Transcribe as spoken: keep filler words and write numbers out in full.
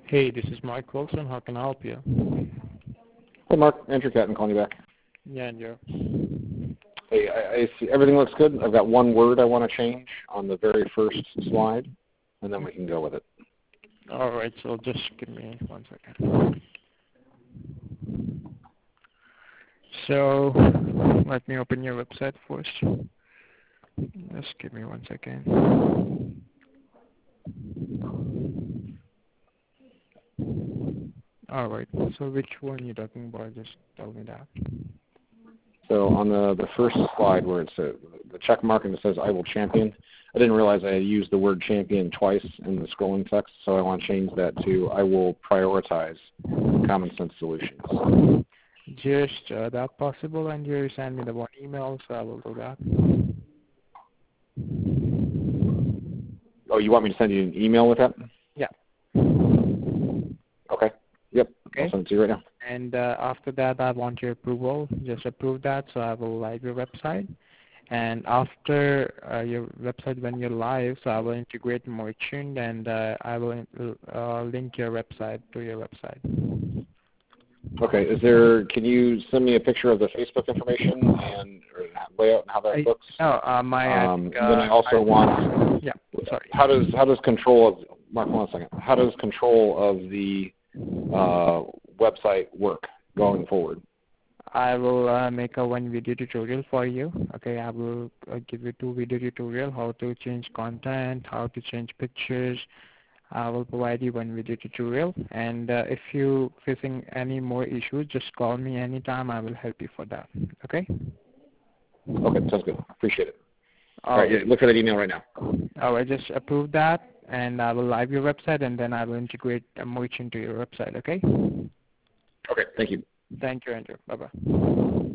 Hey, this is Mike Wilson. How can I help you? Hey, Mark. Andrew Catton calling you back. Yeah, Andrew. Hey, I, I see everything looks good. I've got one word I want to change on the very first slide, and then we can go with it. All right, so just give me one second. So let me open your website first. Just give me one second. All right, so which one are you talking about? Just tell me that. So on the, the first slide where it's a, the check mark and it says I will champion, I didn't realize I had used the word champion twice in the scrolling text, so I want to change that to I will prioritize common sense solutions. Just uh, that possible, and you send me the one email, so I will do that. Oh, you want me to send you an email with that? Yeah. Okay. Yep. Okay. I'll send it to you right now. And uh, after that, I want your approval. Just approve that, so I will live your website. And after uh, your website, when you're live, so I will integrate Merchant, and uh, I will uh, link your website to your website. Okay. Is there? Can you send me a picture of the Facebook information and or layout and how that I, looks? No, uh, my. Um, uh, then I also I, want. Yeah. Sorry. How does how does control of Mark? One second. How does control of the uh, website work going forward? I will uh, make a one video tutorial for you. Okay, I will uh, give you two video tutorial how to change content, how to change pictures. I will provide you one video tutorial, and uh, if you facing any more issues, just call me anytime. I will help you for that. Okay? Okay, sounds good. Appreciate it. All, All right, yeah, look for that email right now. All right, just approve that, and I will live your website, and then I will integrate a merchant to your website. Okay? Okay, thank you. Thank you, Andrew. Bye bye.